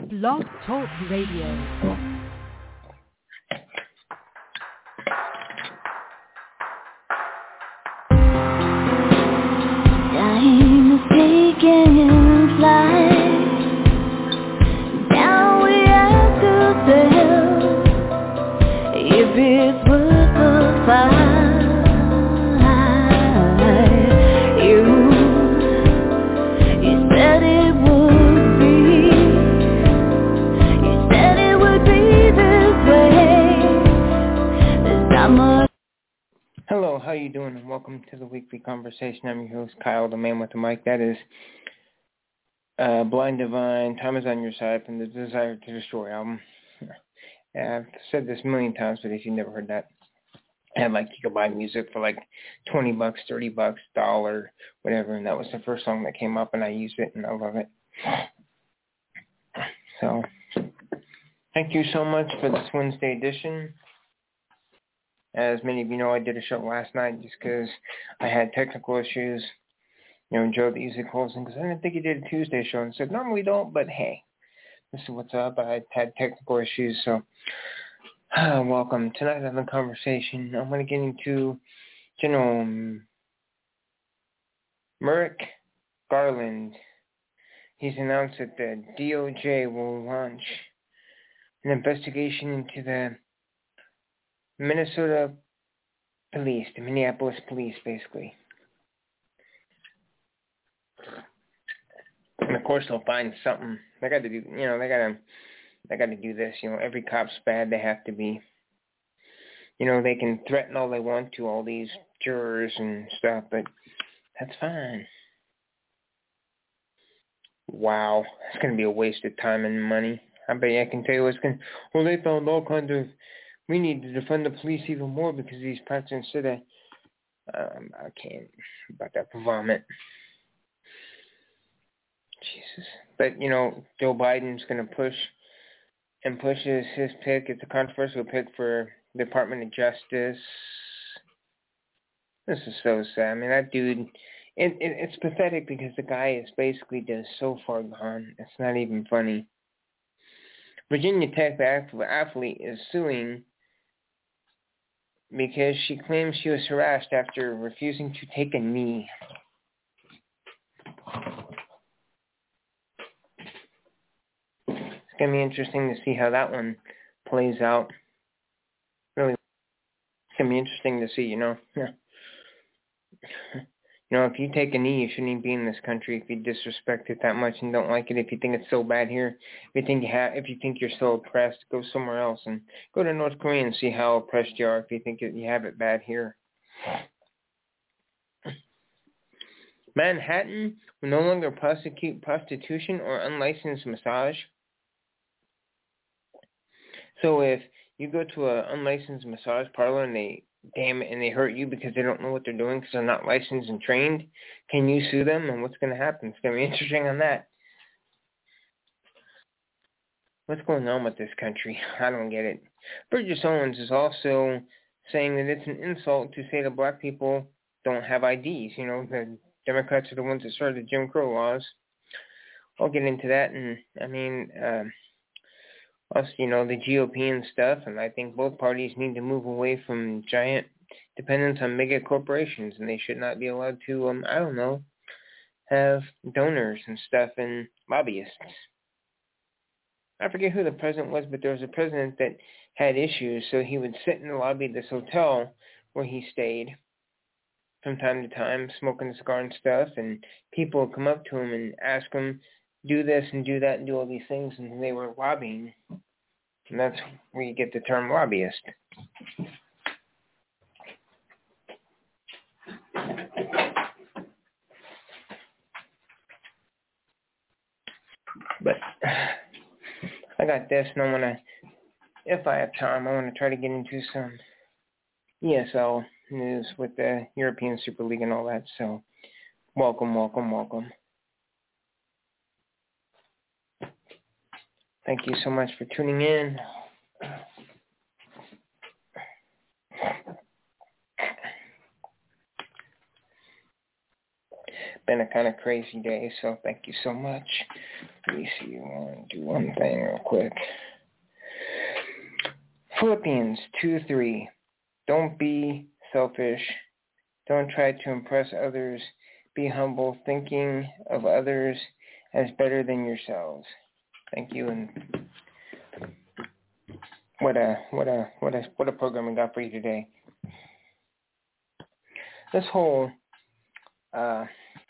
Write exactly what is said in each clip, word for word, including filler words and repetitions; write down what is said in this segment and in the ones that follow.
Blog Talk Radio. Time is taking flight. Now we ask ourselves if it's worth the fight. You, you said it would be. You said it would be this way. There's not much. Hello, how you doing? And welcome to the weekly conversation. I'm your host, Kyle, the man with the mic. That is uh, Blind Divine, Time is on Your Side from the Desire to Destroy album. I've said this a million times, but if you've never heard that, and like you could buy music for like twenty bucks, thirty bucks, dollar, whatever, and that was the first song that came up, and I used it, and I love it. So, thank you so much for this Wednesday edition. As many of you know, I did a show last night just because I had technical issues. You know, Joe, the usually calls in because I didn't think he did a Tuesday show and said, normally don't, but hey, this is what's up. I had technical issues, so uh, welcome. Tonight on the conversation, I'm going to get into General Merrick Garland. He's announced that the D O J will launch an investigation into the Minnesota police, the Minneapolis police, basically. And of course, they'll find something. They got to do, you know, they got to, they got to do this. You know, every cop's bad. They have to be. You know, they can threaten all they want to all these jurors and stuff, but that's fine. Wow, it's going to be a waste of time and money. I bet you I can tell you what's going. Well, they found all kinds of. We need to defund the police even more because these presidents said that. Um, I can't about that vomit. Jesus. But, you know, Joe Biden's going to push and pushes his pick. It's a controversial pick for the Department of Justice. This is so sad. I mean, that dude, it, it, it's pathetic because the guy is basically just so far gone. It's not even funny. Virginia Tech athlete is suing because she claims she was harassed after refusing to take a knee. It's going to be interesting to see how that one plays out. Really, it's going to be interesting to see, you know. Yeah. You know, if you take a knee, you shouldn't even be in this country if you disrespect it that much and don't like it. If you think it's so bad here, if you think you have, if you think you're so oppressed, go somewhere else and go to North Korea and see how oppressed you are. If you think you have it bad here, Manhattan will no longer prosecute prostitution or unlicensed massage. So if you go to an unlicensed massage parlor and they damn it and they hurt you because they don't know what they're doing because they're not licensed and trained, can you sue them? And what's going to happen? It's going to be interesting on that. What's going on with this country? I don't get it. Burgess Owens is also saying that it's an insult to say that black people don't have I Ds. You know, the Democrats are the ones that started the Jim Crow laws. I'll get into that. And, I mean, uh, also, you know, the G O P and stuff. And I think both parties need to move away from giant dependence on mega corporations. And they should not be allowed to, um, I don't know, have donors and stuff and lobbyists. I forget who the president was, but there was a president that had issues, so he would sit in the lobby of this hotel where he stayed from time to time, smoking a cigar and stuff, and people would come up to him and ask him, do this and do that and do all these things, and they were lobbying. And that's where you get the term lobbyist. But I got this, and I want to, if I have time, I want to try to get into some E S L news with the European Super League and all that. So, welcome, welcome, welcome. Thank you so much for tuning in. Been a kind of crazy day, so thank you so much. let me see, I want to do one thing real quick. Philippians two three. Don't be selfish. Don't try to impress others. Be humble, thinking of others as better than yourselves. Thank you, and what a what a what a what a program we got for you today. This whole uh,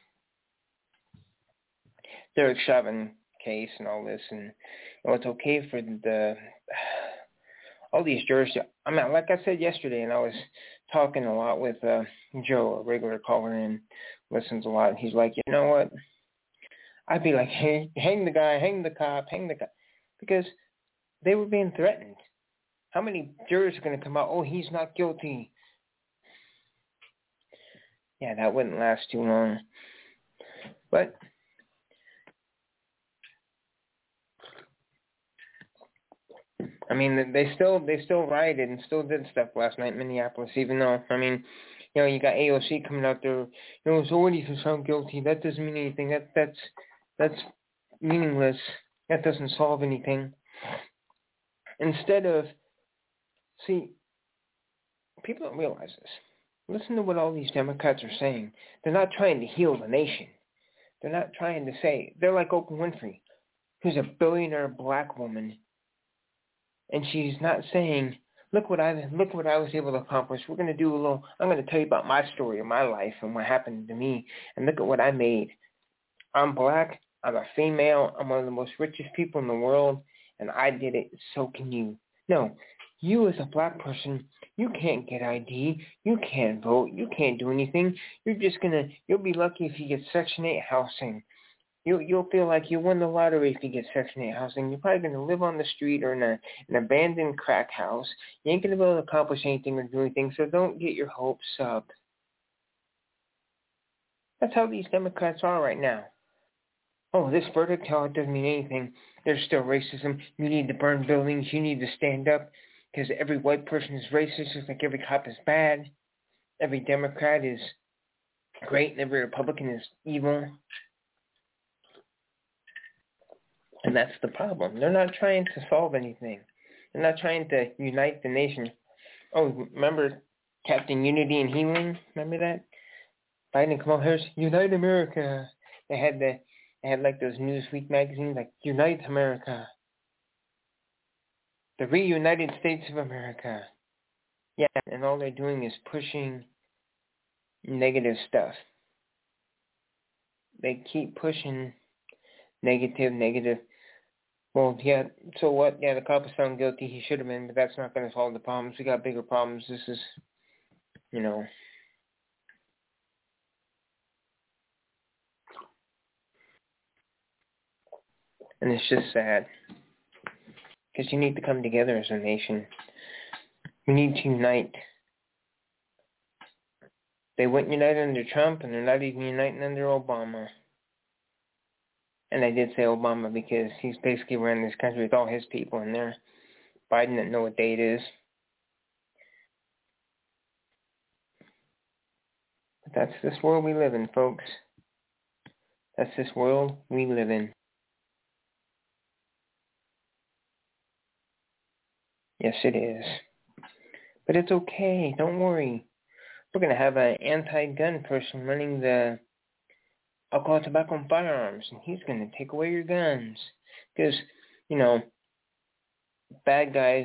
Derek Chauvin case and all this, and you know, it's okay for the all these jurors. I mean, like I said yesterday, and I was talking a lot with uh, Joe, a regular caller, and listens a lot. And he's like, you know what? I'd be like, hey, hang the guy, hang the cop, hang the cop, because they were being threatened. How many jurors are going to come out? Oh, he's not guilty. Yeah, that wouldn't last too long. But I mean, they still they still rioted and still did stuff last night in Minneapolis. Even though, I mean, you know, you got A O C coming out there. You know, so what if he's found guilty? That doesn't mean anything. That that's that's meaningless. That doesn't solve anything. Instead of, see, people don't realize this. Listen to what all these Democrats are saying. They're not trying to heal the nation. They're not trying to say, they're like Oprah Winfrey, who's a billionaire black woman, and she's not saying, look what I look what I was able to accomplish. We're going to do a little, I'm going to tell you about my story of my life and what happened to me, and look at what I made. I'm black, I'm a female, I'm one of the most richest people in the world, and I did it, so can you. No, you as a black person, you can't get I D, you can't vote, you can't do anything. You're just going to, you'll be lucky if you get Section eight housing. You'll, you'll feel like you won the lottery if you get Section eight housing. You're probably going to live on the street or in a, an abandoned crack house. You ain't going to be able to accomplish anything or do anything, so don't get your hopes up. That's how these Democrats are right now. Oh, this verdict, oh, it doesn't mean anything. There's still racism. You need to burn buildings. You need to stand up because every white person is racist, just like every cop is bad. Every Democrat is great and every Republican is evil. And that's the problem. They're not trying to solve anything. They're not trying to unite the nation. Oh, remember Captain Unity and Healing? Remember that? Biden and Kamala Harris, Unite America. They had the They had like those Newsweek magazines, like Unite America. The Reunited States of America. Yeah, and all they're doing is pushing negative stuff. They keep pushing negative, negative. Well, yeah, so what? Yeah, the cop was found guilty. He should have been, but that's not going to solve the problems. We got bigger problems. This is, you know... And it's just sad. Because you need to come together as a nation. We need to unite. They wouldn't unite under Trump, and they're not even uniting under Obama. And I did say Obama because he's basically running this country with all his people in there. Biden doesn't know what day it is. But that's this world we live in, folks. That's this world we live in. Yes, it is. But it's okay. Don't worry. We're going to have an anti-gun person running the alcohol, tobacco, and firearms, and he's going to take away your guns. Because, you know, bad guys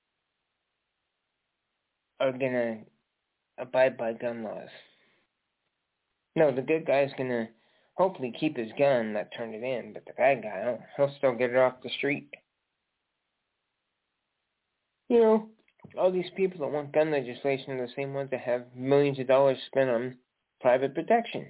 are going to abide by gun laws. No, the good guy's going to hopefully keep his gun, not turn it in, but the bad guy, he'll still get it off the street. You know, all these people that want gun legislation are the same ones that have millions of dollars spent on private protection.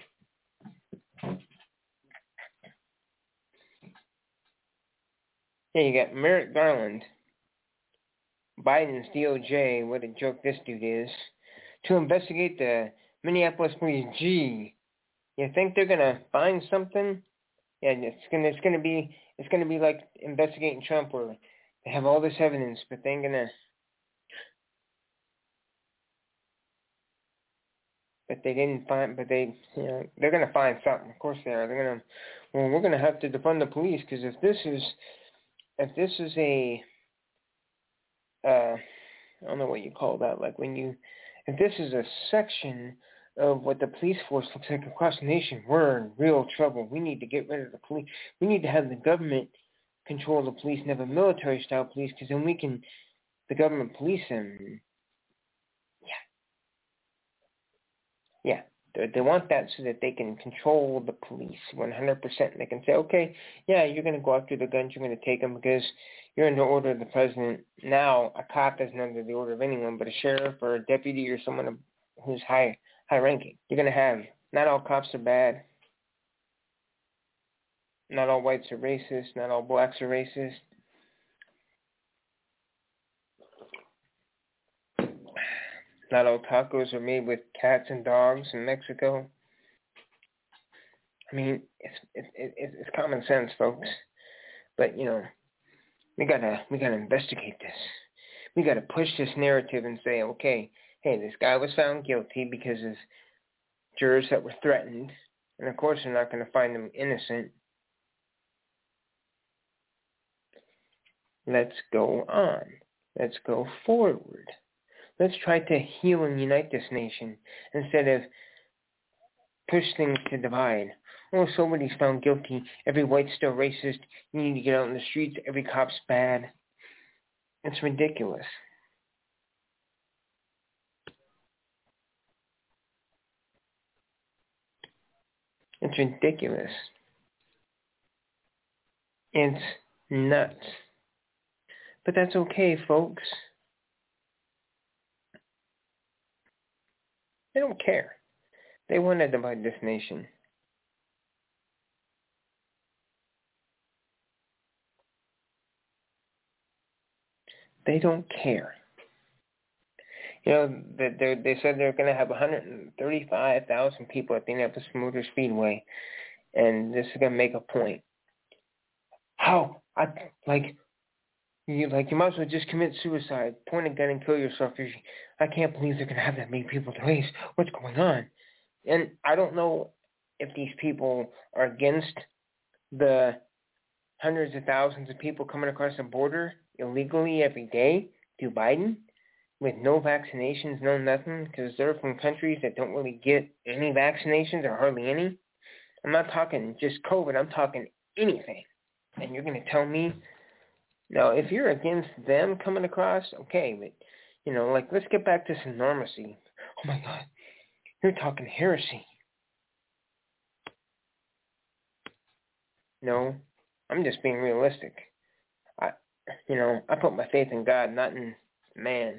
Yeah, you got Merrick Garland, Biden's D O J, what a joke this dude is, to investigate the Minneapolis police. Gee, you think they're gonna find something? Yeah, it's gonna it's gonna be it's gonna be like investigating Trump, where they have all this evidence, but they ain't gonna but they didn't find, but they, you know, they're going to find something. Of course they are. They're going to, well, we're going to have to defund the police because if this is, if this is a, uh, I don't know what you call that, like when you, if this is a section of what the police force looks like across the nation, we're in real trouble. We need to get rid of the police. We need to have the government control the police and have a military-style police because then we can, the government police them. Yeah. Yeah. They, they want that so that they can control the police one hundred percent. They can say, okay, yeah, you're going to go after the guns, you're going to take them because you're under order of the president. Now, a cop isn't under the order of anyone, but a sheriff or a deputy or someone who's high, high-ranking. You're going to have, not all cops are bad. Not all whites are racist. Not all blacks are racist. Not all tacos are made with cats and dogs in Mexico. I mean, it's it, it, it's common sense, folks. But you know, we gotta we gotta investigate this. We gotta push this narrative and say, okay, hey, this guy was found guilty because of jurors that were threatened, and of course they're not going to find him innocent. Let's go on. Let's go forward. Let's try to heal and unite this nation instead of push things to divide. Oh, somebody's found guilty. Every white's still racist. You need to get out in the streets. Every cop's bad. It's ridiculous. It's ridiculous. It's nuts. But that's okay, folks. They don't care. They want to divide this nation. They don't care. You know, they they said they're going to have one hundred thirty-five thousand people at the Indianapolis Motor Speedway, and this is going to make a point. How? I like you like you might as well just commit suicide, point a gun and kill yourself. You're, I can't believe they're going to have that many people to race. What's going on? And I don't know if these people are against the hundreds of thousands of people coming across the border illegally every day to Biden with no vaccinations, no nothing, because they're from countries that don't really get any vaccinations or hardly any. I'm not talking just COVID. I'm talking anything. And you're going to tell me, now, if you're against them coming across, okay, but, you know, like, let's get back to some normalcy. Oh, my God, you're talking heresy. No, I'm just being realistic. I, you know, I put my faith in God, not in man.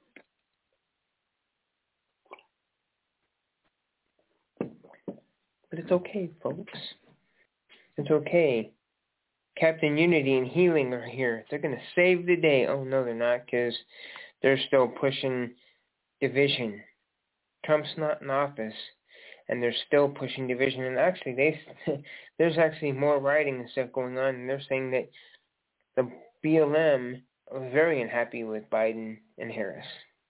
But it's okay, folks. It's okay. Captain Unity and Healing are here. They're going to save the day. Oh, no, they're not, because they're still pushing division. Trump's not in office, and they're still pushing division. And actually, they there's actually more rioting and stuff going on, and they're saying that the B L M was very unhappy with Biden and Harris.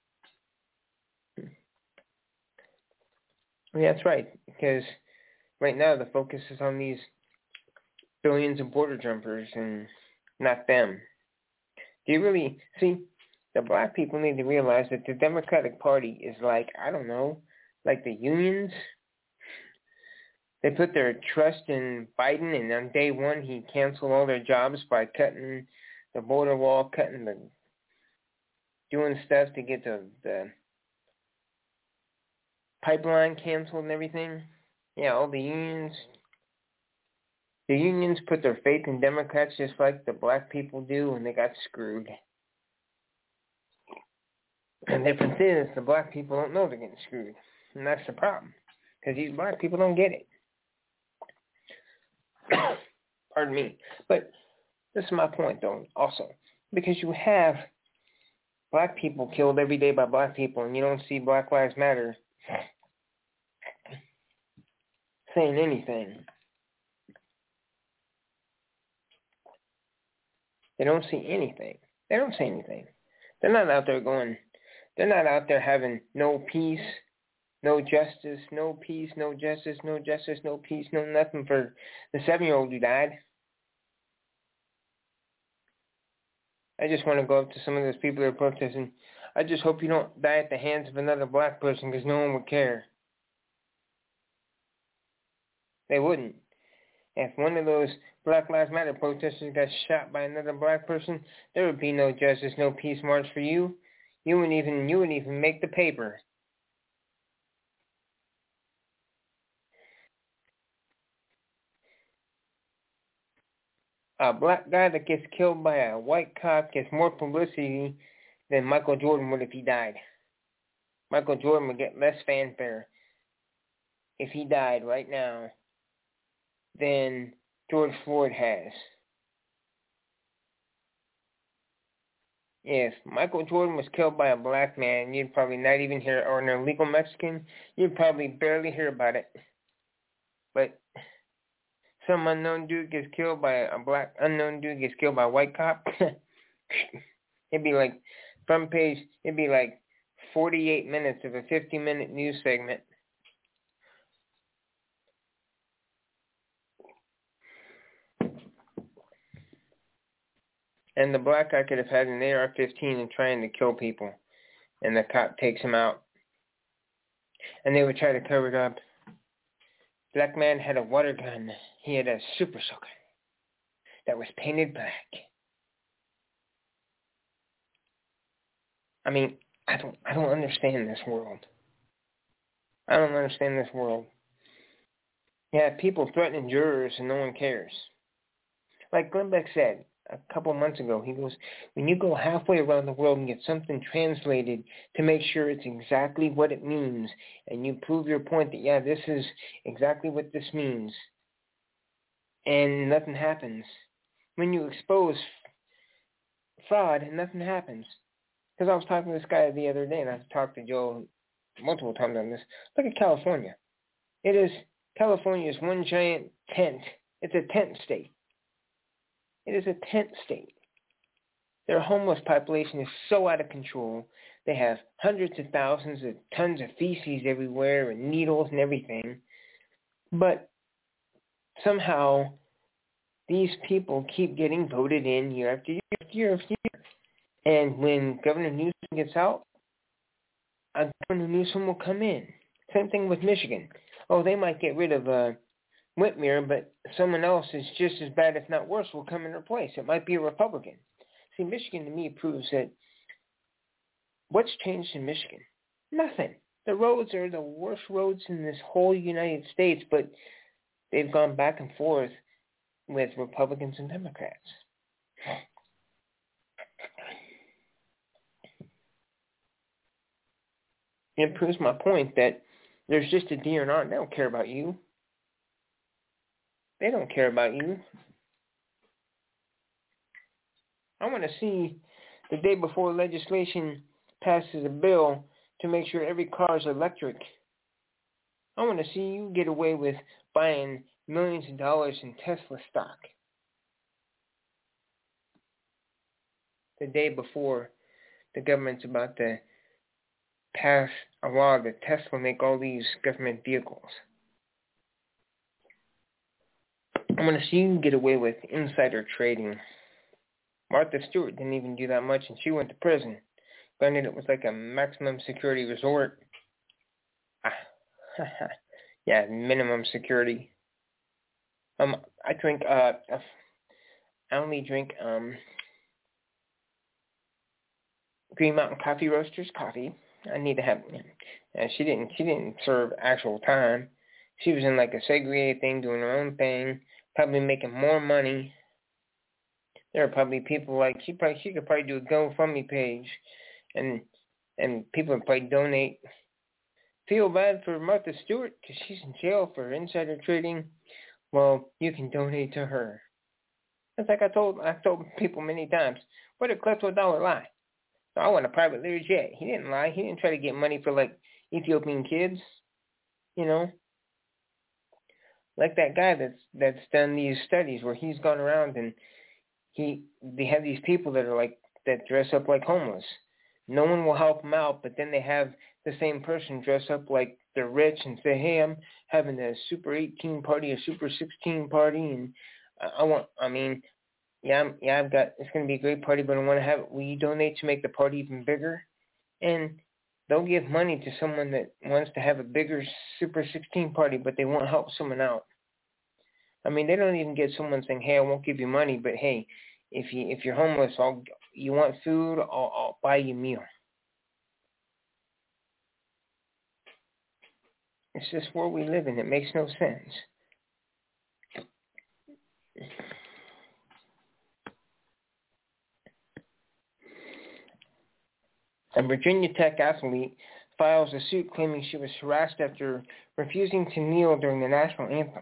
Yeah, that's right, because right now the focus is on these billions of border jumpers and not them. Do you really see? The black people need to realize that the Democratic Party is like, I don't know, like the unions. They put their trust in Biden, and on day one he canceled all their jobs by cutting the border wall, cutting the, doing stuff to get the, the pipeline canceled and everything. Yeah, all the unions. The unions put their faith in Democrats just like the black people do, and they got screwed. And the difference is the black people don't know they're getting screwed. And that's the problem. Because these black people don't get it. Pardon me. But this is my point, though, also. Because you have black people killed every day by black people, and you don't see Black Lives Matter saying anything. They don't see anything. They don't say anything. They're not out there going... They're not out there having no peace No justice, no peace, no justice, no justice, no peace, no nothing for the seven-year-old who died. I just want to go up to some of those people that are protesting. I just hope you don't die at the hands of another black person because no one would care. They wouldn't. If one of those Black Lives Matter protesters got shot by another black person, there would be no justice, no peace march for you. You wouldn't even you wouldn't even make the paper. A black guy that gets killed by a white cop gets more publicity than Michael Jordan would if he died. Michael Jordan would get less fanfare if he died right now than George Floyd has. If Michael Jordan was killed by a black man, you'd probably not even hear, or an illegal Mexican, you'd probably barely hear about it. But some unknown dude gets killed by a black unknown dude gets killed by a white cop. It'd be like front page. It'd be like forty-eight minutes of a fifty-minute news segment. And the black guy could have had an A R fifteen and trying to kill people, and the cop takes him out. And they would try to cover it up. Black man had a water gun. He had a super soaker that was painted black. I mean, I don't I don't understand this world. I don't understand this world. Yeah, people threatening jurors and no one cares. Like Glenn Beck said a couple months ago, he goes, when you go halfway around the world and get something translated to make sure it's exactly what it means, and you prove your point that, yeah, this is exactly what this means, and nothing happens. When you expose fraud, nothing happens. Because I was talking to this guy the other day, and I've talked to Joe multiple times on this. Look at California. It is, California is one giant tent. It's a tent state. It is a tent state. Their homeless population is so out of control. They have hundreds of thousands of tons of feces everywhere and needles and everything. But somehow these people keep getting voted in year after year after year after year. And when Governor Newsom gets out, Governor Newsom will come in. Same thing with Michigan. Oh, they might get rid of uh, Whitmer, but someone else is just as bad, if not worse, will come in their place. It might be a Republican. See, Michigan to me proves that what's changed in Michigan? Nothing. The roads are the worst roads in this whole United States, but they've gone back and forth with Republicans and Democrats. It proves my point that there's just a D N R. They don't care about you. They don't care about you. I want to see the day before legislation passes a bill to make sure every car is electric. I want to see you get away with buying millions of dollars in Tesla stock the day before the government's about to pass a law that Tesla make all these government vehicles. I want to see you get away with insider trading. Martha Stewart didn't even do that much, and she went to prison. Granted, it was like a maximum security resort. Ah, yeah, minimum security. Um, I drink. Uh, I only drink um Green Mountain Coffee Roasters coffee. I need to have. And she didn't. She didn't serve actual time. She was in like a segregated thing, doing her own thing, probably making more money. There are probably people like she probably she could probably do a GoFundMe page, and and people would probably donate. Feel bad for Martha Stewart because she's in jail for insider trading. Well, you can donate to her. It's like I told I told people many times. Where did Klepto Dollar lie? So I want a private Lear jet. He didn't lie. He didn't try to get money for like Ethiopian kids. You know. Like that guy that's that's done these studies where he's gone around and he they have these people that are like that dress up like homeless. No one will help them out, but then they have the same person dress up like they're rich and say, hey, I'm having a Super eighteen party, a Super sixteen party, and I, I want, I mean, yeah, I'm, yeah, I've got, it's going to be a great party, but I want to have, will you donate to make the party even bigger? And they'll give money to someone that wants to have a bigger Super sixteen party, but they won't help someone out. I mean, they don't even get someone saying, hey, I won't give you money, but hey, if, you, if you're homeless, I'll, you want food, I'll, I'll buy you a meal. It's just where we live in. It makes no sense. A Virginia Tech athlete files a suit claiming she was harassed after refusing to kneel during the national anthem.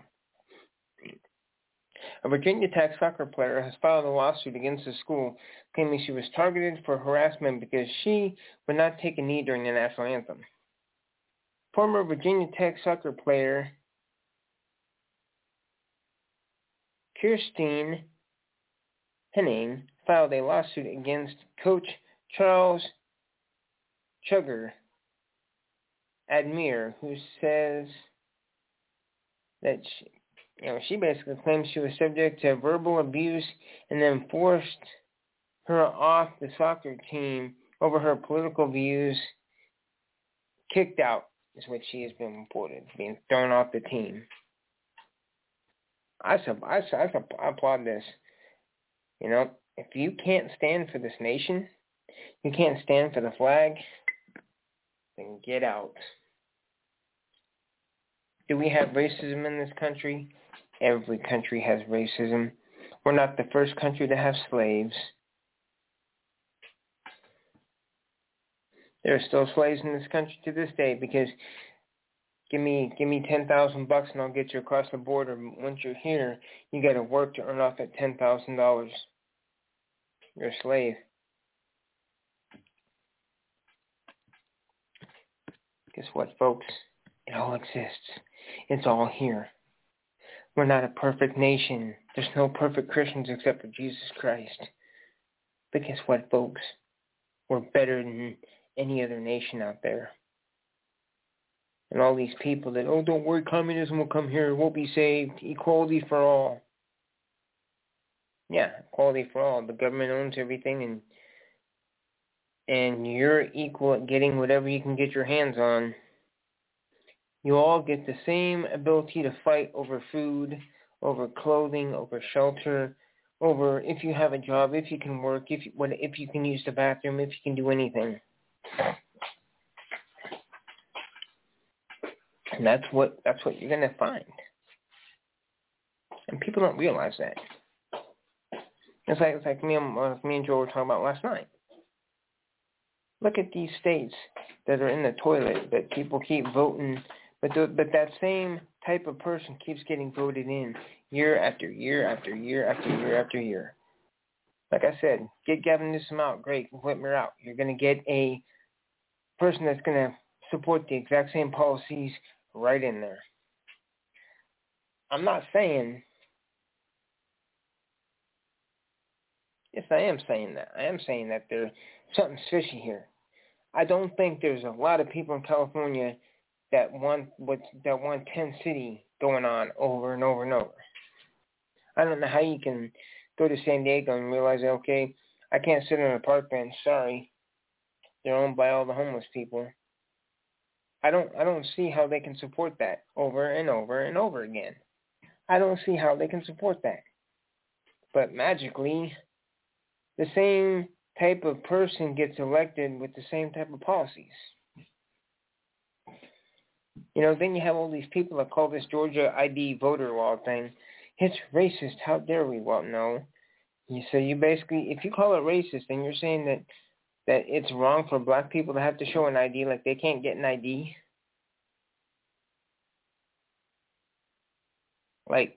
A Virginia Tech soccer player has filed a lawsuit against the school claiming she was targeted for harassment because she would not take a knee during the national anthem. Former Virginia Tech soccer player Kirstine Henning filed a lawsuit against coach Charles Chugger Admir, who says that she, you know, she basically claims she was subject to verbal abuse and then forced her off the soccer team over her political views. Kicked out is what she has been reported, being thrown off the team. I, sub, I, I, I applaud this. You know, if you can't stand for this nation, you can't stand for the flag, then get out. Do we have racism in this country? Every country has racism. We're not the first country to have slaves. There are still slaves in this country to this day because give me give me ten thousand bucks and I'll get you across the border. Once you're here, you got to work to earn off that ten thousand dollars. You're a slave. Guess what, folks? It all exists. It's all here. We're not a perfect nation. There's no perfect Christians except for Jesus Christ. But guess what, folks? We're better than any other nation out there. And all these people that, oh, don't worry, communism will come here, we'll be saved, equality for all. Yeah, equality for all. The government owns everything, and and you're equal at getting whatever you can get your hands on. You all get the same ability to fight over food, over clothing, over shelter, over if you have a job, if you can work, if you, what, if you can use the bathroom, if you can do anything. And that's what that's what you're gonna find. And people don't realize that. It's like it's like me and uh, me and Joe were talking about last night. Look at these states that are in the toilet that people keep voting, but the, but that same type of person keeps getting voted in year after year after year after year after year. Like I said, get Gavin Newsom out, great, Whitmer out. You're going to get a person that's going to support the exact same policies right in there. I'm not saying, yes, I am saying that. I am saying that there's something fishy here. I don't think there's a lot of people in California that want what that want Tent City going on over and over and over. I don't know how you can go to San Diego and realize, okay, I can't sit on a park bench. Sorry, they're owned by all the homeless people. I don't I don't see how they can support that over and over and over again. I don't see how they can support that. But magically, the same type of person gets elected with the same type of policies. You know, then you have all these people that call this Georgia I D voter law thing. It's racist. How dare we? Well, no. So you basically, if you call it racist, then you're saying that, that it's wrong for black people to have to show an I D, like they can't get an I D. Like,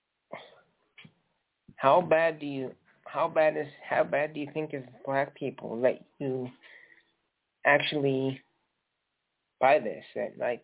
how bad do you, how bad is, how bad do you think is black people that you actually buy this? That, like,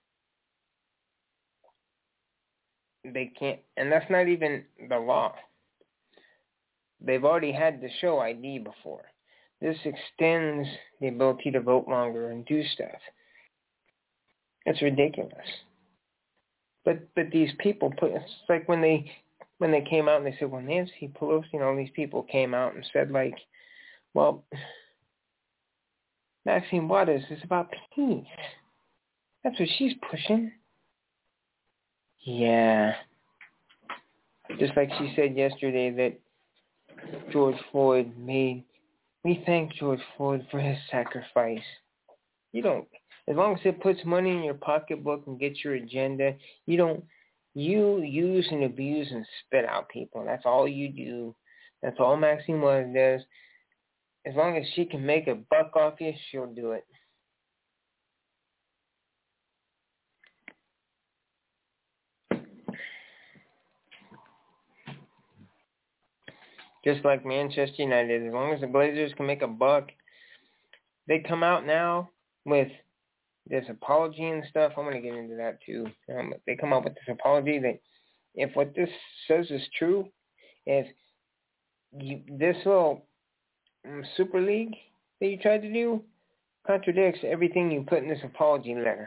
they can't, and that's not even the law. They've already had to show I D before. This extends the ability to vote longer and do stuff. It's ridiculous. But but these people put it's like when they when they came out and they said, well, Nancy Pelosi and all these people came out and said like, well, Maxine Waters is about peace. That's what she's pushing. Yeah. Just like she said yesterday that George Floyd made, we thank George Floyd for his sacrifice. You don't, as long as it puts money in your pocketbook and gets your agenda, you don't, you use and abuse and spit out people. That's all you do. That's all Maxine Waters does. As long as she can make a buck off you, she'll do it. Just like Manchester United, as long as the Blazers can make a buck, they come out now with this apology and stuff. I'm going to get into that too. Um, they come out with this apology that if what this says is true, if you, this little um, Super League that you tried to do contradicts everything you put in this apology letter.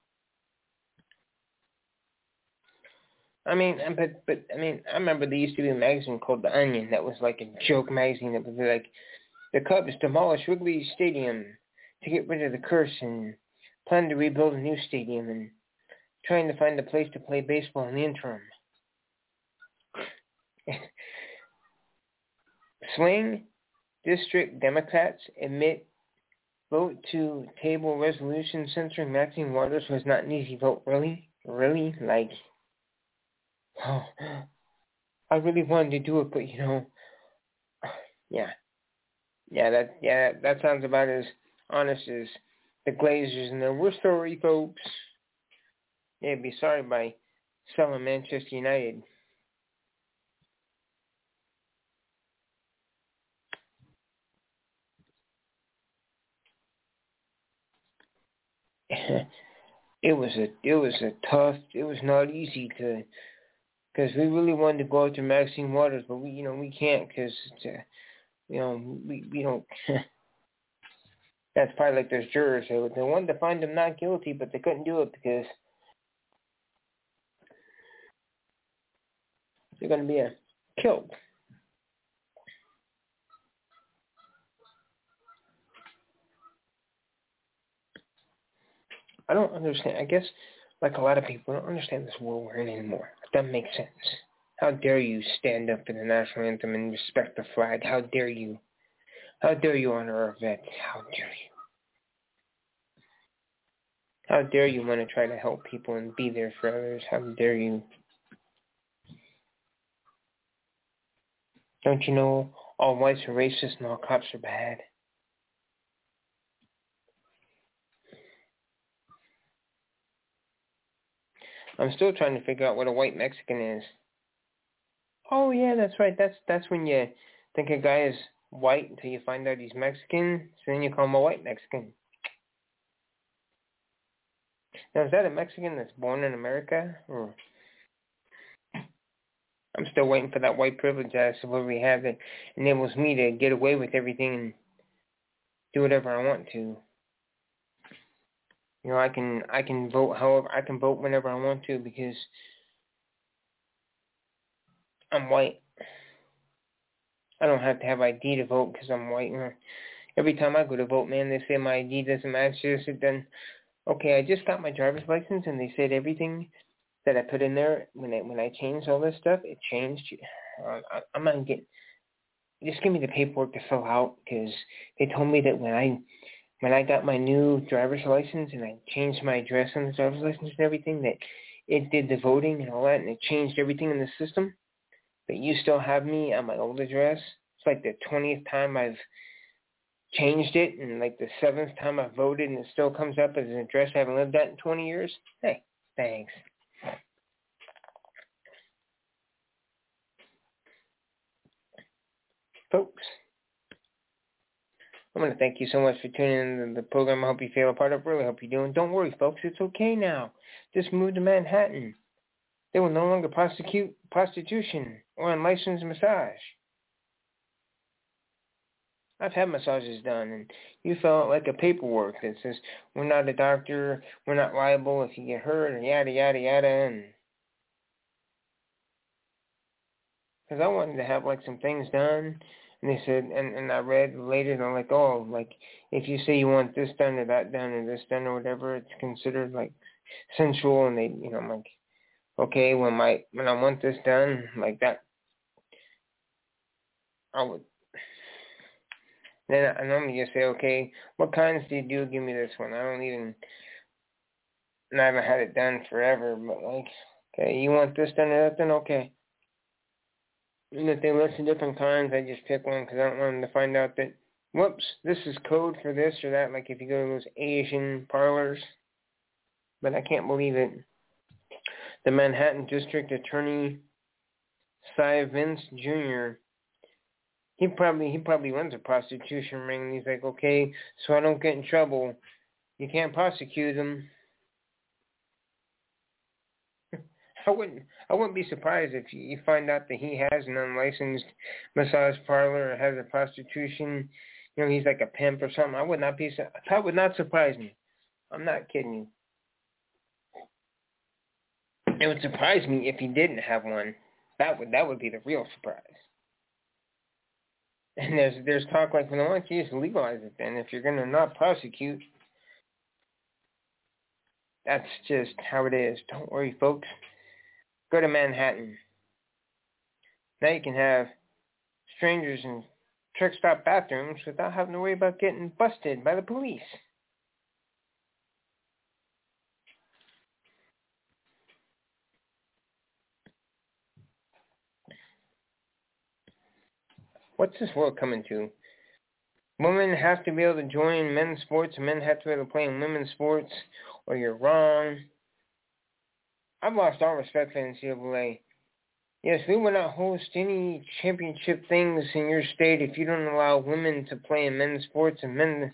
I mean, but, but I mean, I remember there used to be a magazine called The Onion that was like a joke magazine that was like, the Cubs demolish Wrigley Stadium to get rid of the curse and plan to rebuild a new stadium and trying to find a place to play baseball in the interim. Swing District Democrats admit vote to table resolution censoring Maxine Waters was not an easy vote. Really? Really? Like... Oh, I really wanted to do it, but you know, yeah, yeah, that yeah, that sounds about as honest as the Glazers. And then we're sorry, folks. Yeah, be sorry by selling Manchester United. it was a it was a tough. It was not easy to. Because we really wanted to go after Maxine Waters, but we, you know, we can't because, uh, you know, we, we don't. That's probably like those jurors. They, they wanted to find him not guilty, but they couldn't do it because they're going to be uh, killed. I don't understand. I guess, like a lot of people, I don't understand this world we're in anymore. It doesn't make sense. How dare you stand up for the national anthem and respect the flag? How dare you? How dare you honor our vets? How dare you? How dare you want to try to help people and be there for others? How dare you? Don't you know all whites are racist and all cops are bad? I'm still trying to figure out what a white Mexican is. Oh, yeah, that's right. That's that's when you think a guy is white until you find out he's Mexican, so then you call him a white Mexican. Now, is that a Mexican that's born in America? Or I'm still waiting for that white privilege as to where we have that enables me to get away with everything and do whatever I want to. You know, I can I can vote however I can vote whenever I want to because I'm white. I don't have to have I D to vote because I'm white. Every time I go to vote, man, they say my I D doesn't match this. It then, okay, I just got my driver's license, and they said everything that I put in there when I when I changed all this stuff, it changed. Uh, I, I'm not getting. Just give me the paperwork to fill out because they told me that when I when I got my new driver's license and I changed my address on the driver's license and everything, that it did the voting and all that, and it changed everything in the system. But you still have me on my old address. It's like the twentieth time I've changed it, and like the seventh time I've voted, and it still comes up as an address I haven't lived at in twenty years. Hey, thanks. Folks, I'm going to thank you so much for tuning in to the program. I hope you feel a part of it. Really hope you're doing. Don't worry, folks. It's okay now. Just move to Manhattan. They will no longer prosecute prostitution or unlicensed massage. I've had massages done, and you fill out like a paperwork that says we're not a doctor, we're not liable if you get hurt, or yada yada yada, and because I wanted to have like some things done, and they said, and, and I read later, they're like, oh, like if you say you want this done or that done or this done or whatever, it's considered like sensual, and they, you know, I'm like, okay, when my when I want this done like that, I would. Then I normally just say, okay, what kinds do you do? Give me this one. I don't even, and I haven't had it done forever, but like, okay, you want this done or that done? Okay. And if they list the different kinds, I just pick one because I don't want them to find out that, whoops, this is code for this or that, like if you go to those Asian parlors. But I can't believe it. The Manhattan District Attorney, Cy Vince Junior, he probably he probably runs a prostitution ring, and he's like, okay, so I don't get in trouble, you can't prosecute him. I wouldn't I wouldn't be surprised if you find out that he has an unlicensed massage parlor or has a prostitution, you know, he's like a pimp or something. I would not be that would not surprise me. I'm not kidding you. It would surprise me if he didn't have one. That would that would be the real surprise. And there's there's talk like, well, why don't you just legalize it then? If you're gonna not prosecute, that's just how it is. Don't worry, folks. Go to Manhattan. Now you can have strangers in truck stop bathrooms without having to worry about getting busted by the police. What's this world coming to? Women have to be able to join men's sports, and men have to be able to play in women's sports, or you're wrong. I've lost all respect for the N C double A. Yes, we will not host any championship things in your state if you don't allow women to play in men's sports and men.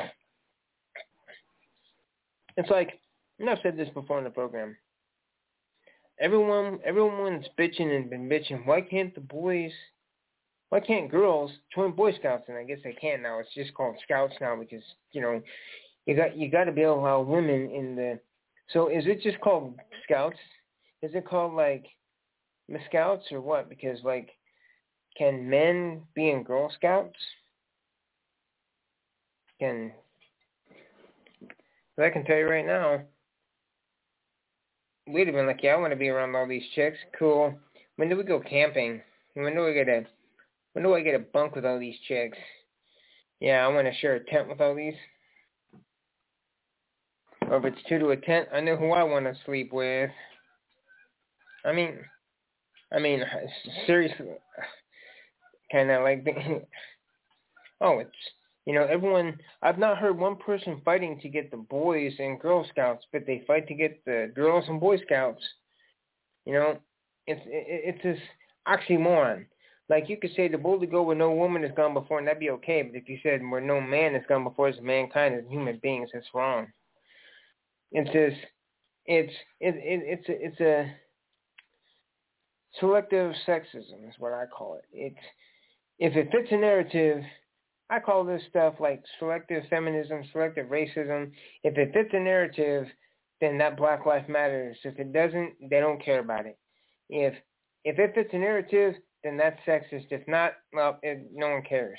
It's like, and I've said this before in the program. Everyone, everyone's bitching and been bitching. Why can't the boys, why can't girls join Boy Scouts? And I guess they can't now. It's just called Scouts now because, you know, you got you got to be able to allow women in the. So is it just called Scouts? Is it called like Scouts or what? Because like, can men be in Girl Scouts? Can I can tell you right now. We'd have been like, yeah, I want to be around all these chicks. Cool. When do we go camping? When do we get a? When do I get a bunk with all these chicks? Yeah, I want to share a tent with all these. Or if it's two to a tent, I know who I want to sleep with. I mean, I mean, seriously, kind of like, oh, it's, you know, everyone, I've not heard one person fighting to get the boys and Girl Scouts, but they fight to get the girls and Boy Scouts. You know, it's it, it's this oxymoron. Like, you could say the boldly go where no woman has gone before, and that'd be okay, but if you said where no man has gone before as mankind, as human beings, that's wrong. It's this, it's, it, it, it's a, it's a, selective sexism is what I call it. It's, if it fits a narrative, I call this stuff like selective feminism, selective racism. If it fits a narrative, then that Black Lives Matters. If it doesn't, they don't care about it. If if it fits a narrative, then that's sexist. If not, well, it, no one cares.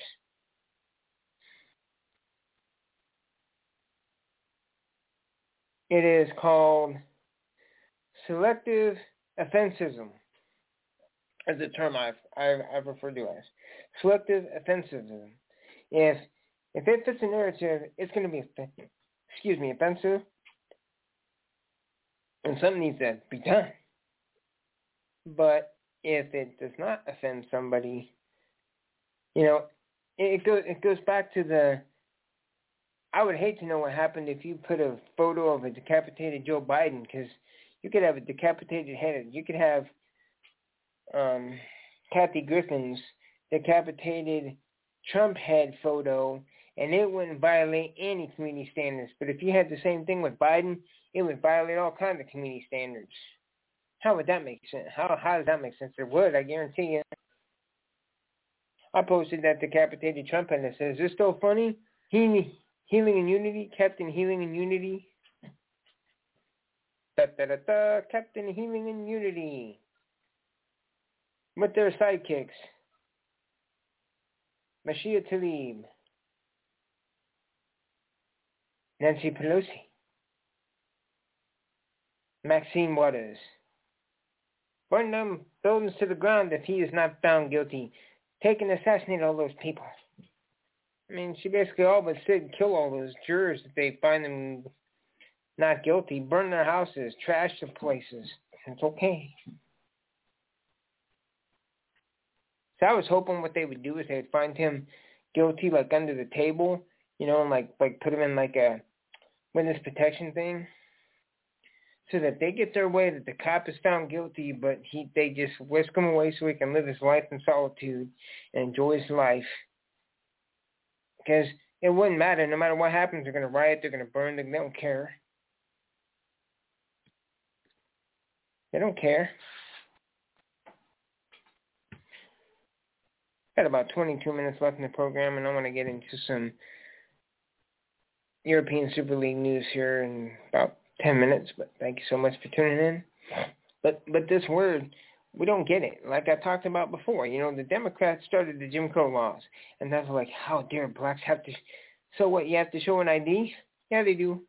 It is called selective offensism. As a term I've, I've, I've referred to as. Selective offensivism. If if it fits a narrative, it's going to be, excuse me, offensive, and something needs to be done. But if it does not offend somebody, you know, it goes it goes back to the, I would hate to know what happened if you put a photo of a decapitated Joe Biden, because you could have a decapitated head. You could have Um, Kathy Griffin's decapitated Trump head photo, and it wouldn't violate any community standards. But if you had the same thing with Biden, it would violate all kinds of community standards. How would that make sense? How how does that make sense? It would, I guarantee you. I posted that decapitated Trump and it says, is this still funny? He, healing and Unity, Captain Healing and Unity. Da, da, da, da, Captain Healing and Unity. With their sidekicks. Mashia Tlaib. Nancy Pelosi. Maxine Waters. Burn them buildings to the ground if he is not found guilty. Take and assassinate all those people. I mean, she basically all but said kill all those jurors if they find them not guilty. Burn their houses. Trash the places. It's okay. So I was hoping what they would do is they'd find him guilty, like under the table, you know, and like like put him in like a witness protection thing, so that they get their way, that the cop is found guilty, but he they just whisk him away so he can live his life in solitude and enjoy his life. Because it wouldn't matter. No matter what happens, they're going to riot, they're going to burn, they don't care. They don't care. Got about twenty-two minutes left in the program, and I want to get into some European Super League news here in about ten minutes, but thank you so much for tuning in. But but this word, we don't get it. Like I talked about before, you know, the Democrats started the Jim Crow laws, and that's like, how dare blacks have to, so what, you have to show an I D? Yeah, they do.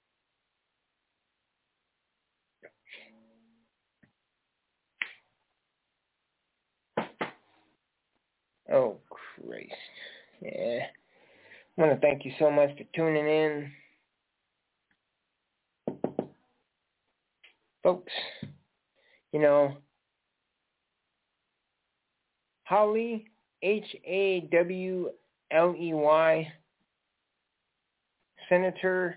Oh, Christ. Yeah. I want to thank you so much for tuning in. Folks, you know, Hawley, H A W L E Y, Senator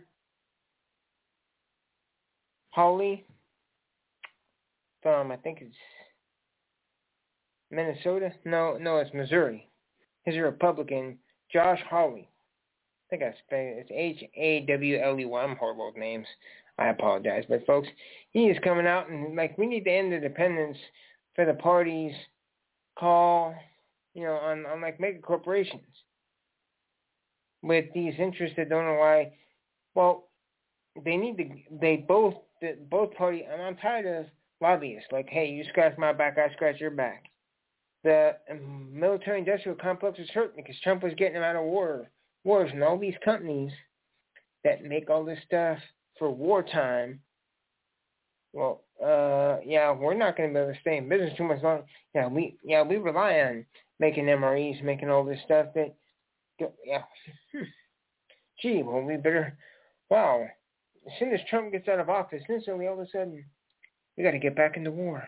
Hawley from, I think it's Minnesota? No, no, it's Missouri. He's a Republican. Josh Hawley. I think I spelled it. It's H A W L E Y. I'm horrible with names. I apologize. But, folks, he is coming out and, like, we need to end the dependence for the parties call, you know, on, on like, mega corporations with these interests that don't know why. Well, they need to, they both, the, both parties, and I'm tired of lobbyists. Like, hey, you scratch my back, I scratch your back. The um, military-industrial complex is hurt because Trump was getting them out of war, wars, and all these companies that make all this stuff for wartime. Well, uh, yeah, we're not going to be able to stay in business too much longer. Yeah, we, yeah, we rely on making M R Es, making all this stuff that, yeah. Hmm. Gee, well, we better, wow. As soon as Trump gets out of office, instantly, all of a sudden, we got to get back into war.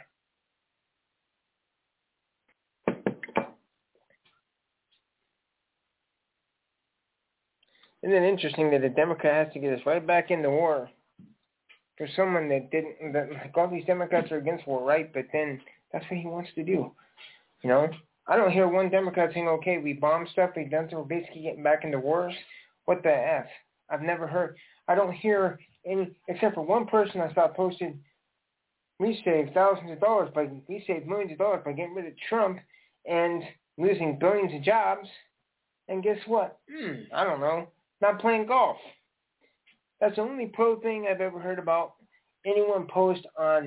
Isn't it interesting that a Democrat has to get us right back into war for someone that didn't, that, like all these Democrats are against war, right? But then that's what he wants to do. You know? I don't hear one Democrat saying, okay, we bombed stuff, we done so, we're basically getting back into wars. What the F? I've never heard, I don't hear any, except for one person I saw posted, we saved thousands of dollars by, we saved millions of dollars by getting rid of Trump and losing billions of jobs. And guess what? Hmm, I don't know. Not playing golf. That's the only pro thing I've ever heard about anyone post on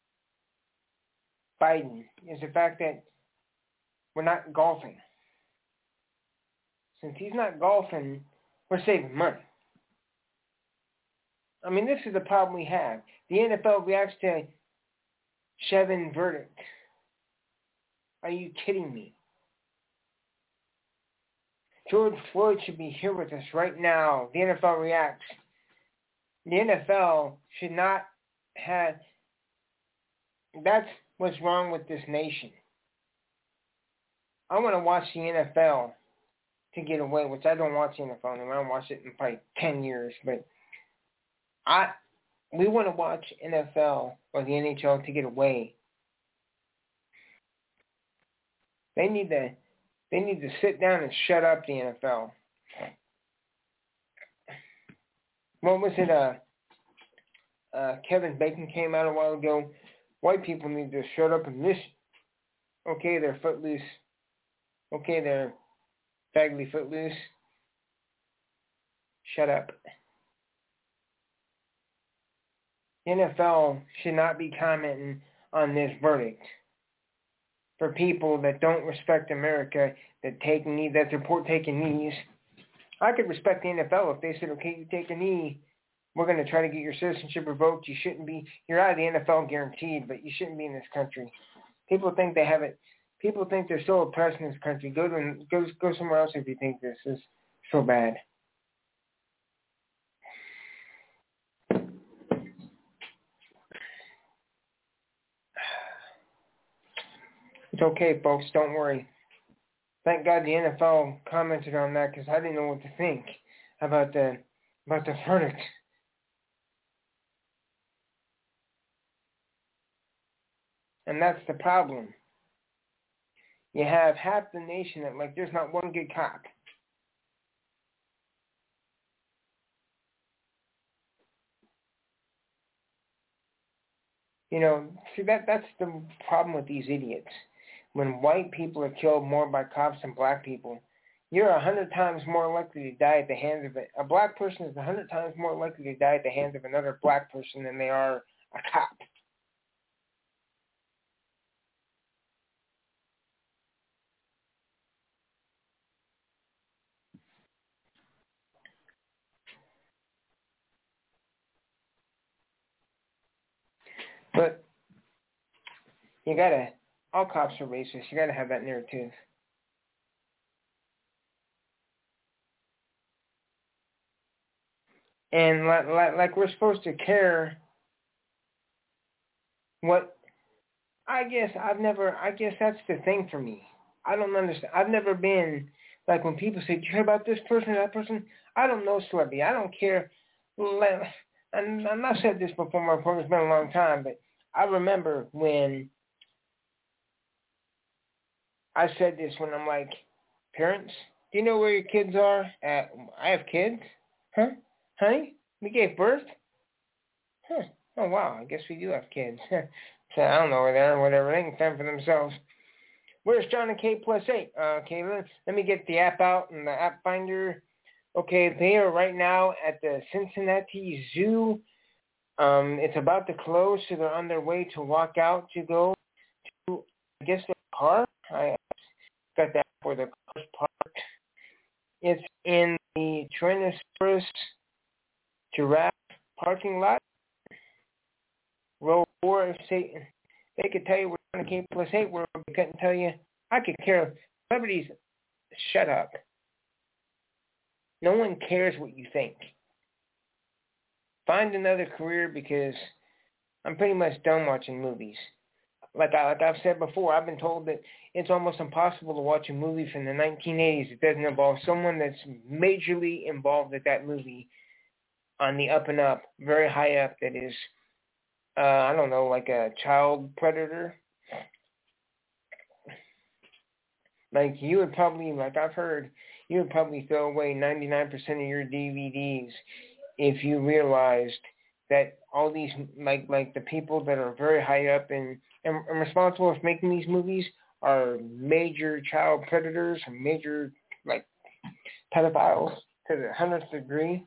Biden, is the fact that we're not golfing. Since he's not golfing, we're saving money. I mean, this is the problem we have. The N F L reacts to Chevron verdict. Are you kidding me? George Floyd should be here with us right now. The N F L reacts. The N F L should not have... That's what's wrong with this nation. I want to watch the N F L to get away, which I don't watch the N F L anymore. I don't watch it in probably ten years. But I, we want to watch N F L or the N H L to get away. They need to... They need to sit down and shut up, the N F L. What was it? Uh, uh, Kevin Bacon came out a while ago. White people need to shut up and listen. Okay, they're footloose. Okay, they're vaguely footloose. Shut up. The N F L should not be commenting on this verdict for people that don't respect America, that take knee, that support taking knees. I could respect the N F L if they said, okay, you take a knee, we're going to try to get your citizenship revoked. You shouldn't be, you're out of the N F L guaranteed, but you shouldn't be in this country. People think they have it. People think they're so oppressed in this country. Go to go go somewhere else if you think this is so bad. It's okay, folks. Don't worry. Thank God the N F L commented on that because I didn't know what to think about the about the verdict. And that's the problem. You have half the nation that, like, there's not one good cop. You know, see, that that's the problem with these idiots. When white people are killed more by cops than black people, you're a hundred times more likely to die at the hands of it. A black person is a hundred times more likely to die at the hands of another black person than they are a cop. But you gotta, all cops are racist. You gotta have that narrative. And like, like, like we're supposed to care what, I guess I've never, I guess that's the thing for me. I don't understand. I've never been, like when people say, do you hear about this person or that person? I don't know celebrity. I don't care. And I've said this before my program, it's been a long time, but I remember when I said this when I'm like, parents, do you know where your kids are? At, I have kids? Huh? Honey? We gave birth? Huh. Oh, wow. I guess we do have kids. So I don't know where they are or whatever. They can fend for themselves. Where's John and Kate plus eight? Uh, okay, let, let me get the app out and the app finder. Okay, they are right now at the Cincinnati Zoo. Um, it's about to close, so they're on their way to walk out to go to, I guess, the park. I got that for the park. It's in the Tyrannosaurus giraffe parking lot. Row four, say, they could tell you we're on the K plus eight, where we couldn't tell you. I could care. Celebrities, shut up. No one cares what you think. Find another career because I'm pretty much done watching movies. Like, I, like I've said before, I've been told that it's almost impossible to watch a movie from the nineteen eighties that doesn't involve someone that's majorly involved with that movie on the up and up, very high up, that is, uh, I don't know, like a child predator. Like, you would probably, like I've heard, you would probably throw away ninety-nine percent of your D V Ds if you realized that all these, like like the people that are very high up and, and, and responsible for making these movies are major child predators, major, like, pedophiles to the hundredth degree.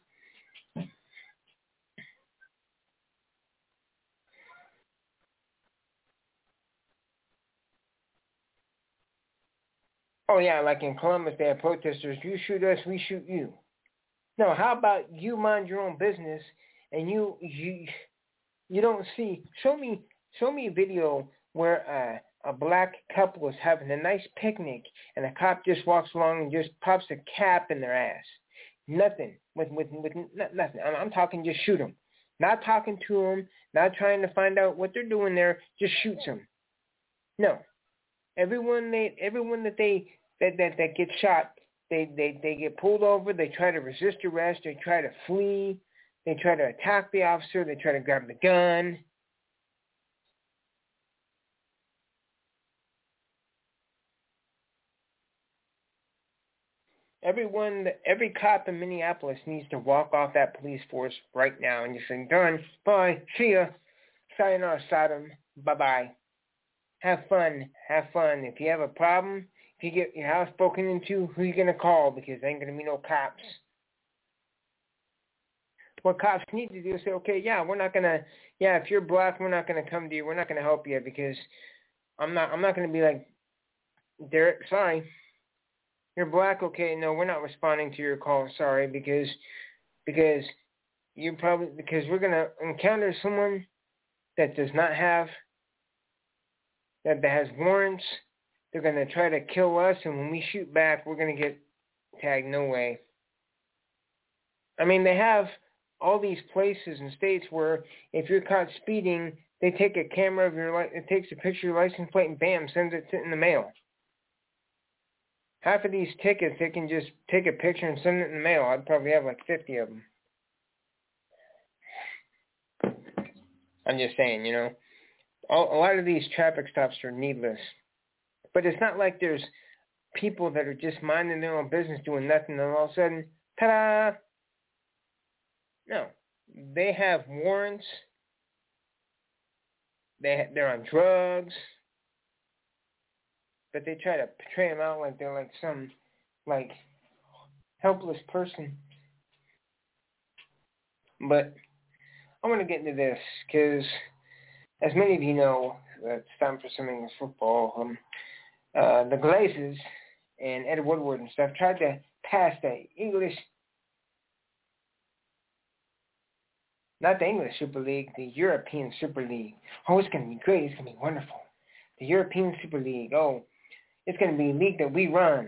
Oh, yeah, like in Columbus, they have protesters, you shoot us, we shoot you. No, how about you mind your own business and you you you don't see, show me show me a video where a, a black couple is having a nice picnic and a cop just walks along and just pops a cap in their ass. Nothing. With, with, with nothing. I'm, I'm talking just shoot them. Not talking to them, not trying to find out what they're doing there, just shoots them. No. Everyone they everyone that they that, that, that gets shot, they, they, they get pulled over, they try to resist arrest, they try to flee, they try to attack the officer, they try to grab the gun. Everyone, every cop in Minneapolis needs to walk off that police force right now and just say, done, bye, see ya, sayonara, Sodom, bye-bye. Have fun, have fun. If you have a problem, if you get your house broken into, who you gonna call? Because there ain't gonna be no cops. What cops need to do is say, okay, yeah, we're not gonna, yeah, if you're black, we're not gonna come to you. We're not gonna help you because I'm not, I'm not gonna be like, Derek, sorry, you're black, okay, no, we're not responding to your call, sorry, because, because you probably, because we're gonna encounter someone that does not have, that, that has warrants. They're gonna try to kill us, and when we shoot back, we're gonna get tagged. No way. I mean, they have all these places and states where if you're caught speeding, they take a camera of your li- it takes a picture of your license plate and bam, sends it in the mail. Half of these tickets, they can just take a picture and send it in the mail. I'd probably have like fifty of them. I'm just saying, you know, all, a lot of these traffic stops are needless. But it's not like there's people that are just minding their own business doing nothing and all of a sudden, ta-da! No, they have warrants. They they're on drugs, but they try to portray them out like they're like some like helpless person. But I want to get into this because, as many of you know, uh, it's time for some English football. Um, uh, the Glazers and Ed Woodward and stuff tried to pass the English. Not the English Super League, the European Super League. Oh, it's going to be great. It's going to be wonderful. The European Super League. Oh, it's going to be a league that we run.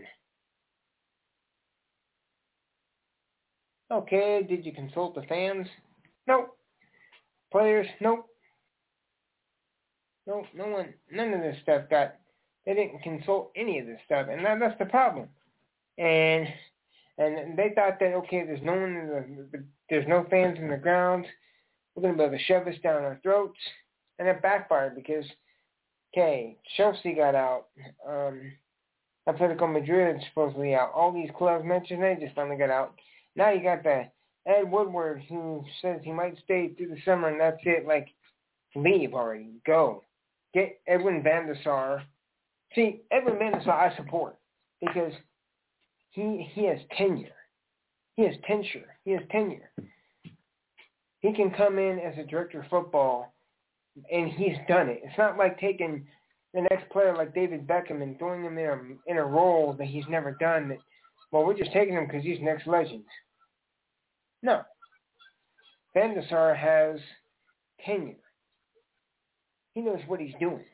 Okay, did you consult the fans? Nope. Players? Nope. Nope, no one, none of this stuff got, they didn't consult any of this stuff, and that, that's the problem. And and they thought that, okay, there's no one in the, there's no fans in the grounds. We're going to be able to shove this down our throats. And it backfired because, okay, Chelsea got out. Um, Atletico Madrid is supposedly out. All these clubs mentioned, they just finally got out. Now you got the Ed Woodward who says he might stay through the summer and that's it. Like, leave already. Go. Get Edwin van der Sar. See, Edwin van der Sar I support because he he has tenure. He has tenure. He has tenure. He can come in as a director of football, and he's done it. It's not like taking the next player like David Beckham and throwing him in a, in a role that he's never done. That, well, we're just taking him because he's next legend. No. Van der Sar has tenure. He knows what he's doing.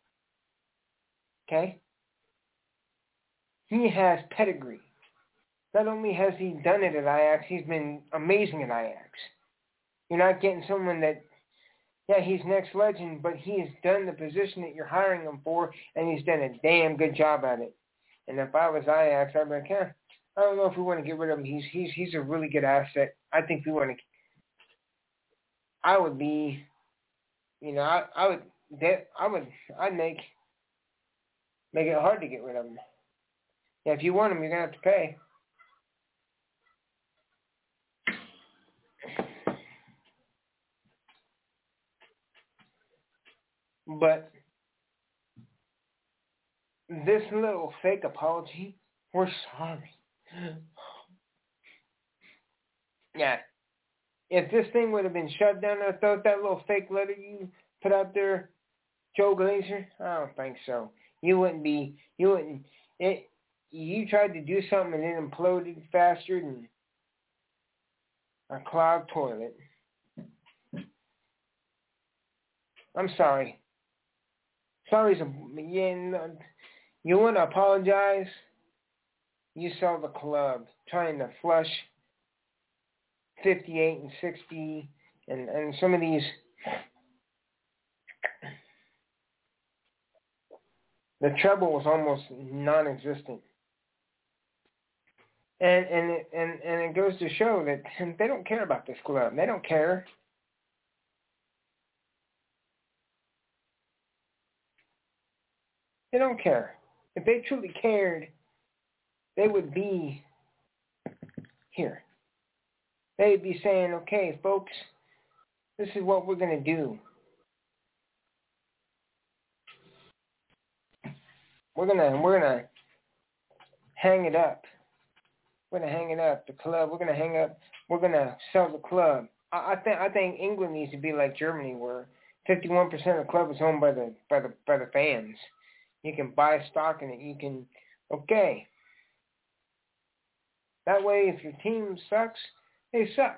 Okay? He has pedigree. Not only has he done it at Ajax, he's been amazing at Ajax. You're not getting someone that, yeah, he's next legend, but he has done the position that you're hiring him for, and he's done a damn good job at it. And if I was Ajax, I'd be like, eh, I don't know if we want to get rid of him. He's he's he's a really good asset. I think we want to. I would be, you know, I I would that I would I'd make make it hard to get rid of him. Yeah, if you want him, you're gonna have to pay. But this little fake apology, we're sorry. Yeah. If this thing would have been shut down our throat, that little fake letter you put out there, Joe Glazer, I don't think so. You wouldn't be, you wouldn't, it, you tried to do something and it imploded faster than a clogged toilet. I'm sorry. Sorry's a, yeah, you want to apologize? You saw the club trying to flush fifty-eight and sixty and, and some of these the treble was almost non-existent. And and it, and and it goes to show that they don't care about this club. They don't care. They don't care. If they truly cared, they would be here. They'd be saying, okay, folks, this is what we're going to do. We're going to, we're going to, hang it up. We're gonna hang it up. The club. We're gonna hang up. We're gonna sell the club. I, I think I think England needs to be like Germany, where fifty-one percent of the club is owned by the by the by the fans. You can buy stock in it. You can okay. That way, if your team sucks, they suck.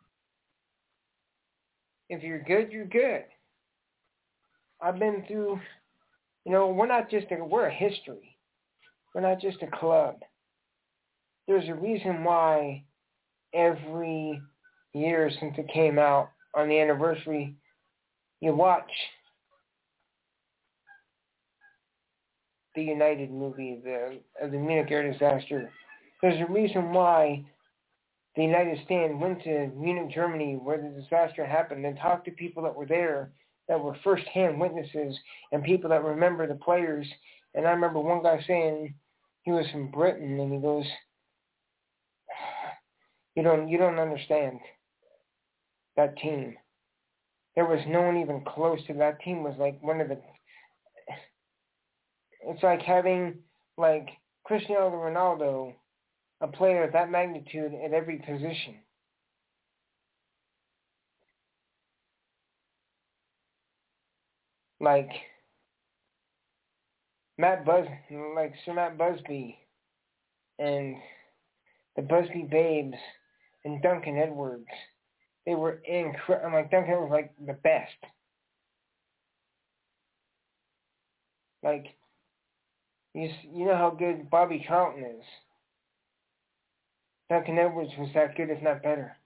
If you're good, you're good. I've been through. You know, we're not just a we're a history. We're not just a club. There's a reason why every year since it came out on the anniversary, you watch the United movie, the of the Munich air disaster. There's a reason why the United States went to Munich, Germany, where the disaster happened, and talked to people that were there, that were first-hand witnesses, and people that remember the players. And I remember one guy saying he was from Britain, and he goes, "You don't, you don't understand that team. There was no one even close to that team. Was like one of the. It's like having like Cristiano Ronaldo, a player of that magnitude at every position." Like Matt Bus, like Sir Matt Busby, and the Busby Babes, and Duncan Edwards. They were incredible. Like Duncan Edwards was like the best. Like you, you know how good Bobby Charlton is. Duncan Edwards was that good, if not better.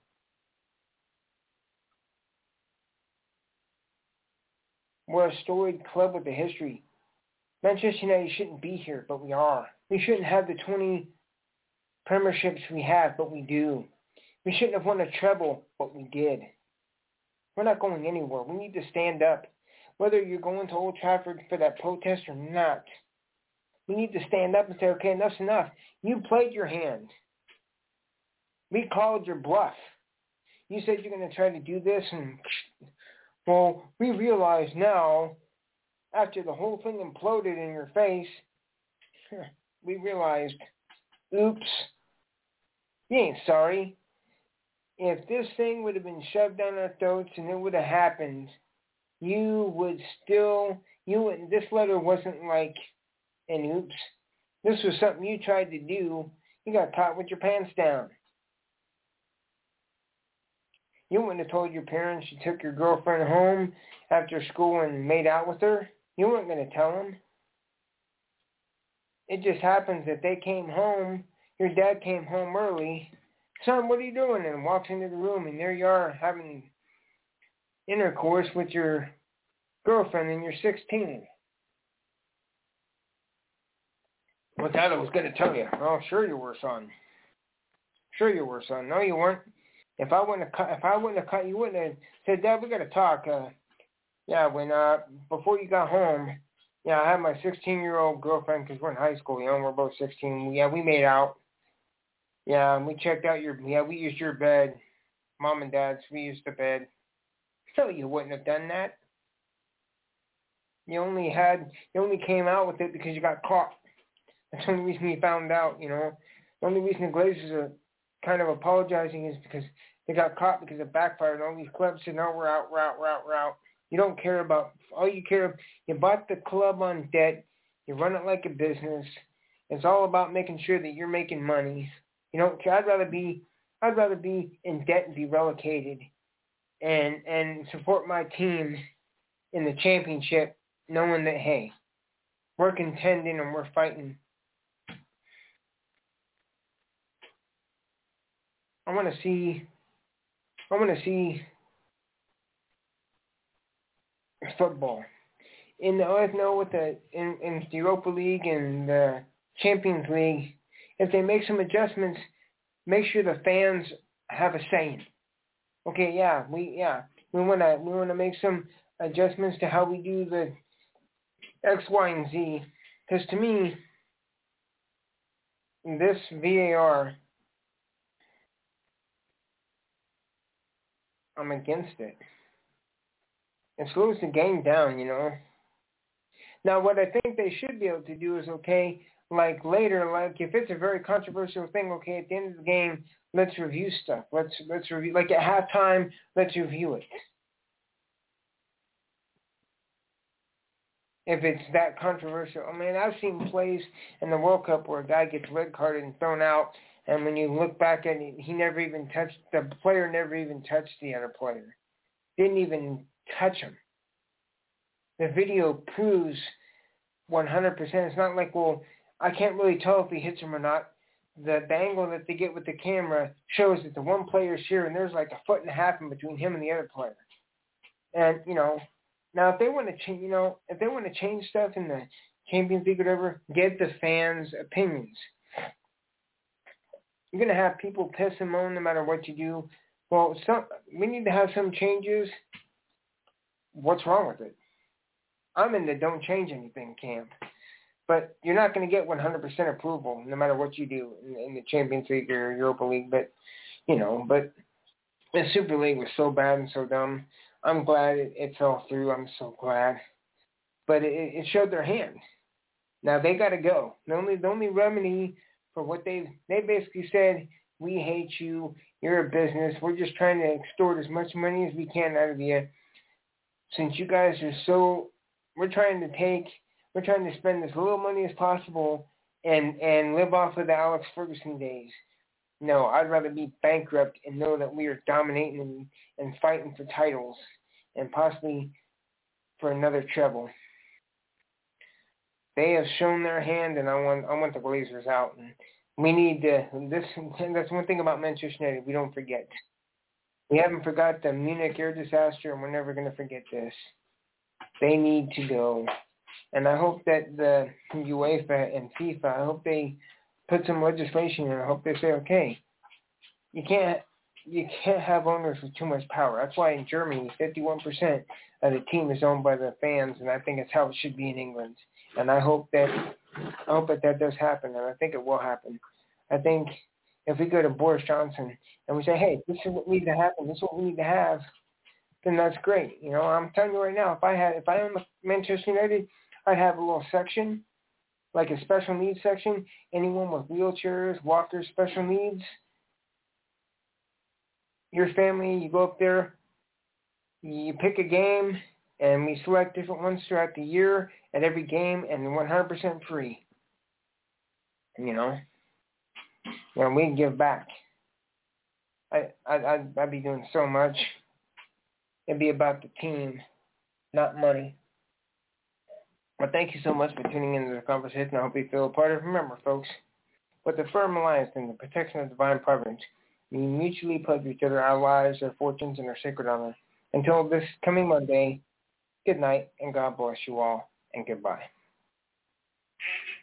We're a storied club with a history. Manchester United shouldn't be here, but we are. We shouldn't have the twenty premierships we have, but we do. We shouldn't have won a treble, but we did. We're not going anywhere. We need to stand up. Whether you're going to Old Trafford for that protest or not, we need to stand up and say, okay, enough's enough. You played your hand. We called your bluff. You said you're going to try to do this, and, well, we realize now, after the whole thing imploded in your face, we realized, oops, you ain't sorry. If this thing would have been shoved down our throats and it would have happened, you would still, you would, this letter wasn't like an oops. This was something you tried to do. You got caught with your pants down. You wouldn't have told your parents you took your girlfriend home after school and made out with her. You weren't going to tell them. It just happens that they came home, your dad came home early. Son, what are you doing? And walks into the room, and there you are having intercourse with your girlfriend, and you're sixteen. Well, Dad, I was going to tell you. Oh, sure you were, son. Sure you were, son. No, you weren't. If I wouldn't have cut, if I wouldn't have cut, you wouldn't have said, Dad, we got to talk. Uh, yeah, when uh, before you got home, yeah, I had my sixteen-year-old girlfriend because we're in high school. You know, we're both sixteen. Yeah, we made out. Yeah, and we checked out your. Yeah, we used your bed. Mom and Dad's. We used the bed. So you wouldn't have done that. You only had. You only came out with it because you got caught. That's the only reason you found out. You know, the only reason the Glazers are kind of apologizing is because they got caught because it backfired. All these clubs said, no, we're out, we're out, we're out, we're out. You don't care about, all you care, you bought the club on debt, you run it like a business. It's all about making sure that you're making money. You know, I'd rather be, I'd rather be in debt and be relegated and, and support my team in the championship knowing that, hey, we're contending and we're fighting. I want to see, I want to see football. In the, I know with the, in, in the Europa League and the Champions League, if they make some adjustments, make sure the fans have a say. Okay, yeah, we, yeah, we want to, we want to make some adjustments to how we do the X, Y, and Z. Because to me, this V A R, I'm against it. It slows the game down, you know. Now, what I think they should be able to do is, okay, like later, like if it's a very controversial thing, okay, at the end of the game, let's review stuff. Let's let's review, like at halftime, let's review it. If it's that controversial, I mean, I've seen plays in the World Cup where a guy gets red carded and thrown out, and when you look back at it, he never even touched, the player never even touched the other player. Didn't even touch him. The video proves one hundred percent. It's not like, well, I can't really tell if he hits him or not. The, the angle that they get with the camera shows that the one player's here, and there's like a foot and a half in between him and the other player. And, you know, now if they want to change, you know, if they want to change stuff in the Champions League or whatever, get the fans' opinions. You're going to have people piss and moan no matter what you do. Well, some, we need to have some changes. What's wrong with it? I'm in the don't change anything camp. But you're not going to get one hundred percent approval no matter what you do in, in the Champions League or Europa League. But, you know, but the Super League was so bad and so dumb. I'm glad it, it fell through. I'm so glad. But it, it showed their hand. Now they got to go. The only, the only remedy for what they they basically said, we hate you. You're a business. We're just trying to extort as much money as we can out of you. Since you guys are so, we're trying to take, we're trying to spend as little money as possible and, and live off of the Alex Ferguson days. No, I'd rather be bankrupt and know that we are dominating and, and fighting for titles and possibly for another treble. They have shown their hand, and I want I want the Blazers out. And we need to. This that's one thing about Manchester United. We don't forget. We haven't forgot the Munich air disaster, and we're never going to forget this. They need to go, and I hope that the UEFA and FIFA, I hope they put some legislation in. I hope they say, okay, you can't you can't have owners with too much power. That's why in Germany, fifty-one percent of the team is owned by the fans, and I think it's how it should be in England. And I hope that I hope that that does happen, and I think it will happen. I think if we go to Boris Johnson and we say, hey, this is what needs to happen, this is what we need to have, then that's great. You know, I'm telling you right now, if I had if I owned Manchester United, I'd have a little section, like a special needs section. Anyone with wheelchairs, walkers, special needs, your family, you go up there, you pick a game, and we select different ones throughout the year at every game, and one hundred percent free. You know, you know, we can give back. I, I, I'd, I'd be doing so much. It'd be about the team, not money. Well, thank you so much for tuning into the conversation. I hope you feel a part of it. Remember, folks, with the firm alliance and the protection of divine providence, we mutually pledge each other our lives, our fortunes, and our sacred honor. Until this coming Monday, good night, and God bless you all, and goodbye.